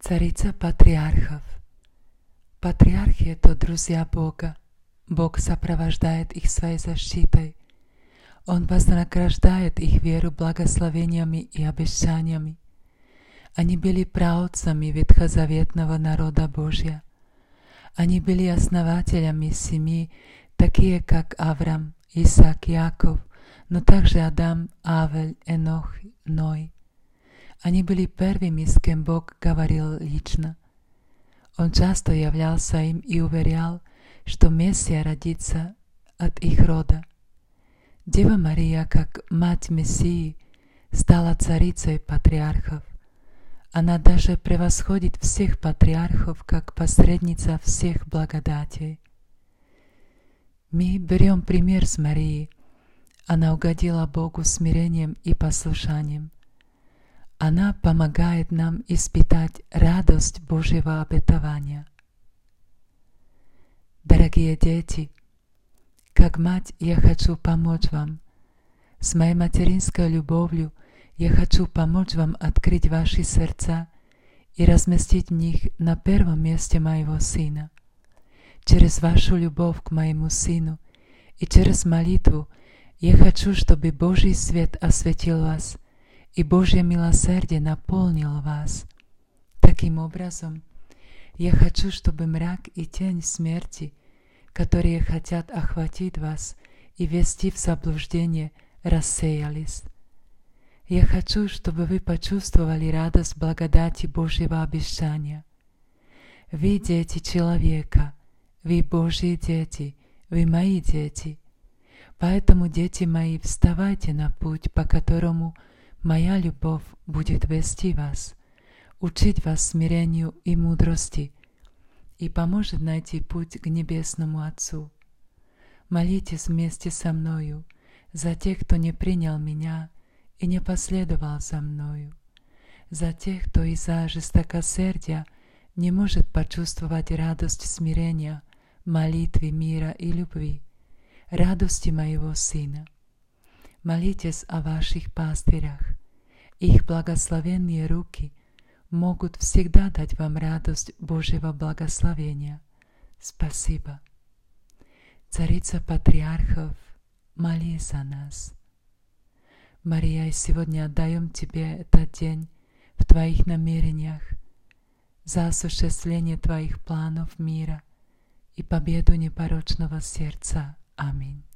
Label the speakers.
Speaker 1: Царица патриархов. Патриархи — это друзья Бога. Бог сопровождает их своей защитой. Он вознаграждает их веру благословениями и обещаниями. Они были праотцами ветхозаветного народа Божия. Они были основателями семьи, такие как Авраам, Исаак, Яков, но также Адам, Авель, Енох, Ной. Они были первыми, с кем Бог говорил лично. Он часто являлся им и уверял, что Мессия родится от их рода. Дева Мария, как мать Мессии, стала царицей патриархов. Она даже превосходит всех патриархов, как посредница всех благодатей. Мы берем пример с Марии. Она угодила Богу смирением и послушанием. Она помогает нам испытать радость Божьего обетования. Дорогие дети, как мать я хочу помочь вам. С моей материнской любовью я хочу помочь вам открыть ваши сердца и разместить в них на первом месте моего Сына. Через вашу любовь к моему Сыну и через молитву я хочу, чтобы Божий свет осветил вас и Божье милосердие наполнило вас. Таким образом, я хочу, чтобы мрак и тень смерти, которые хотят охватить вас и ввести в заблуждение, рассеялись. Я хочу, чтобы вы почувствовали радость благодати Божьего обещания. Вы дети человека, вы Божьи дети, вы мои дети. Поэтому, дети мои, вставайте на путь, по которому моя любовь будет вести вас, учить вас смирению и мудрости, и поможет найти путь к Небесному Отцу. Молитесь вместе со мною за тех, кто не принял меня и не последовал за мною, за тех, кто из-за жестокосердия не может почувствовать радость смирения, молитвы, мира и любви, радости моего Сына. Молитесь о ваших пастырях. Их благословенные руки могут всегда дать вам радость Божьего благословения. Спасибо. Царица патриархов, молись за нас. Мария, сегодня отдаем Тебе этот день в Твоих намерениях за осуществление Твоих планов мира и победу непорочного сердца. Аминь.